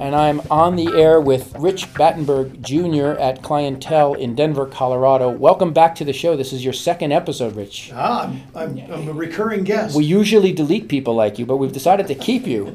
and I'm on the air with Rich Battenberg Jr. at Clientele in Denver, Colorado. Welcome back to the show. This is your second episode, Rich. I'm a recurring guest. We usually delete people like you, but we've decided to keep you.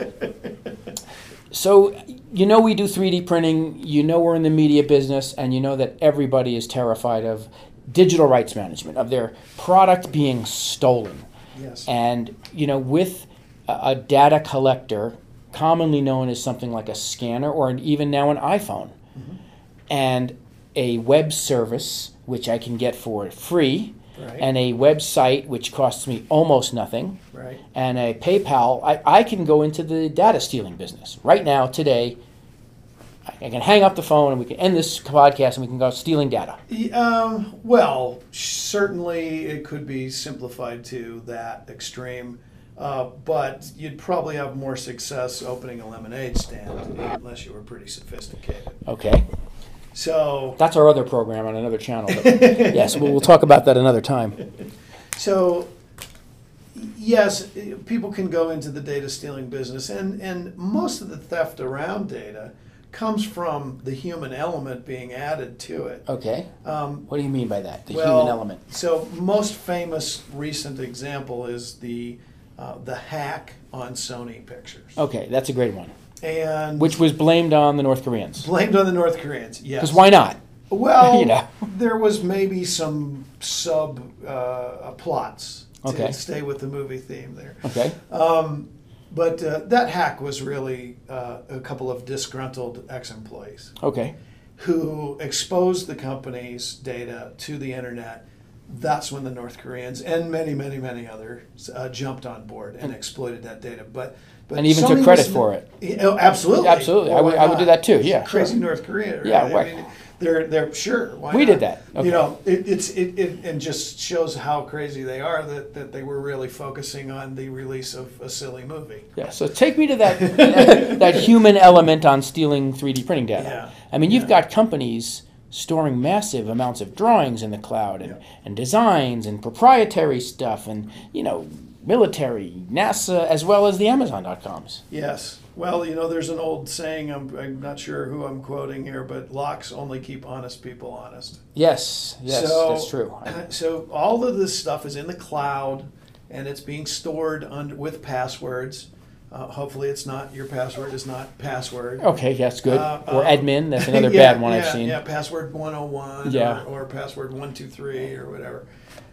So, you know we do 3D printing, you know we're in the media business, and you know that everybody is terrified of digital rights management, of their product being stolen. Yes. And, you know, with a data collector, commonly known as something like a scanner or even now an iPhone, and a web service, which I can get for free, Right. and a website, which costs me almost nothing, Right. and a PayPal, I can go into the data stealing business. Right now, today, I can hang up the phone and we can end this podcast and we can go stealing data. Well, certainly it could be simplified to that extreme, but you'd probably have more success opening a lemonade stand unless you were pretty sophisticated. Okay. So That's our other program on another channel. But yes, we'll talk about that another time. So, yes, people can go into the data stealing business, and most of the theft around data comes from the human element being added to it. Okay. What do you mean by that? The Well, human element. So, most famous recent example is the hack on Sony Pictures, Okay, that's a great one. and Which was blamed on the North Koreans. blamed on the North Koreans. Yes. Because why not? Well, You know. there was maybe some plots to Okay. stay with the movie theme there. Okay. But that hack was really a couple of disgruntled ex-employees Okay. who exposed the company's data to the internet. That's when the North Koreans and many, many, many others jumped on board and exploited that data. But And even Sony took credit was- for it. Oh, absolutely. Absolutely. Well, I would do that too. Yeah. Crazy sure. North Korea. Right? Yeah, right. I mean, they're sure. Why We not? did that. Okay. You know, it and just shows how crazy they are that they were really focusing on the release of a silly movie. Yeah. So take me to that that human element on stealing 3D printing data. Yeah. I mean, you've got companies storing massive amounts of drawings in the cloud and designs and proprietary stuff and, you know, military, NASA, as well as the Amazon.coms. Yes. Well, you know, there's an old saying, I'm not sure who I'm quoting here, but locks only keep honest people honest. Yes, that's true. So all of this stuff is in the cloud, and it's being stored with passwords. Hopefully it's not, your password is not password. Okay, that's good. Or admin, that's another Yeah, bad one I've seen. Yeah, password 101 Yeah. or password 123 or whatever.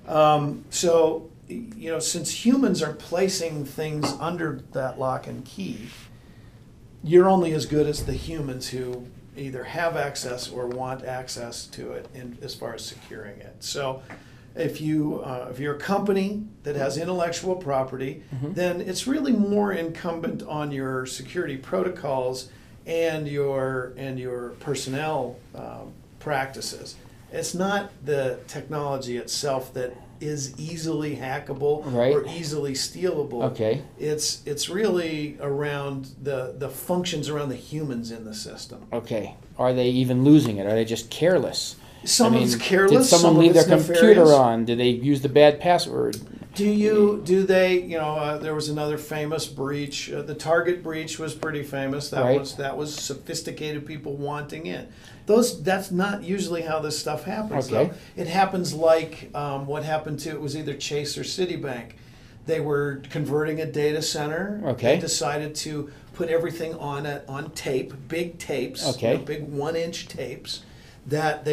So, you know, since humans are placing things under that lock and key, you're only as good as the humans who either have access or want access to it as far as securing it. So if you're a company that has intellectual property, then it's really more incumbent on your security protocols and your personnel practices. It's not the technology itself that is easily hackable Right. or easily stealable. Okay. It's really around the functions around the humans in the system. Okay. Are they even losing it? Are they just careless? Some of it's careless. Did someone some leave of their it's computer nefarious. on? Did they use the bad password? Do they? You know, there was another famous breach. The Target breach was pretty famous. Right. That was sophisticated people wanting in. That's not usually how this stuff happens. Okay. Though. It happens like what happened to, it was either Chase or Citibank. They were converting a data center. Okay. They decided to put everything on tape, big tapes, Okay. big 1-inch tapes. That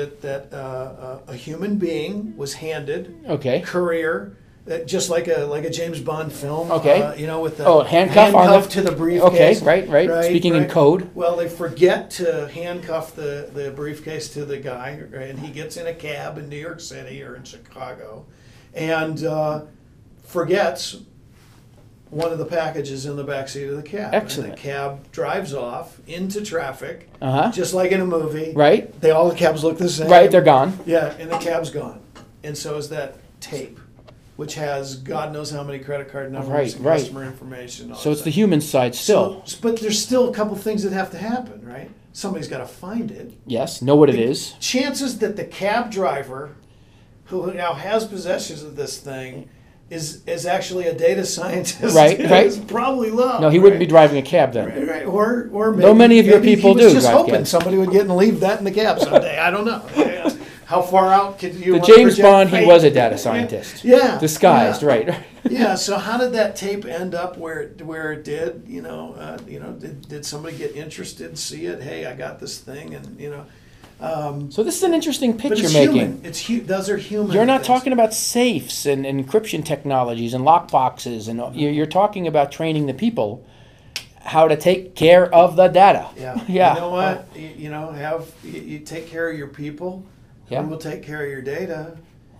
a human being was handed. Okay. Courier, just like a James Bond film. Okay. You know, with the handcuff on the- to the briefcase. Okay, right. Speaking in code. Well, they forget to handcuff the briefcase to the guy, right, and he gets in a cab in New York City or in Chicago, and forgets one of the packages in the backseat of the cab. Excellent. And the cab drives off into traffic, Uh-huh. just like in a movie. Right. All the cabs look the same. Right, they're gone. Yeah, and the cab's gone. And so is that tape, which has God knows how many credit card numbers Right, and right. customer information. All So that it's the stuff. human side still. But there's still a couple things that have to happen, right? Somebody's got to find it. Yes, know what it is. Chances that the cab driver, who now has possessions of this thing, is actually a data scientist. Right. Is probably low. No, he wouldn't be driving a cab then. Right. Or maybe, Though many of your maybe people he was do just drive hoping cabs. somebody would get and leave that in the cab someday. I don't know. How far out could you? The want to James project Bond, he fate? was a data scientist. Yeah. Disguised, yeah. right. Yeah. So how did that tape end up where it did? Did somebody get interested, see it? Hey, I got this thing, and So this is an interesting But pitch you're it's making. human. Those are human. You're not things. talking about safes and encryption technologies and lockboxes, and you're talking about training the people how to take care of the data. Yeah. Yeah. You know what? You take care of your people. Yeah. And we'll take care of your data.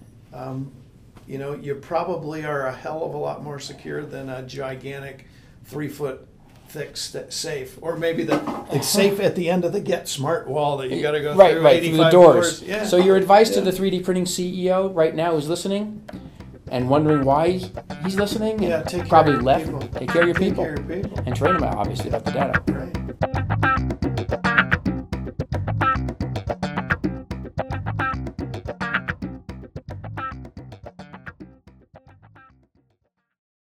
You probably are a hell of a lot more secure than a gigantic 3-foot thick safe, or maybe the safe at the end of the Get Smart wall that you got to go Right, through right, through 85 the doors. Yeah. So your advice to Yeah. the 3D printing CEO right now who's listening and wondering why he's listening, Yeah, and take care probably of your left, people. take care of your Take people, care of your people. and train them obviously about the data. Right.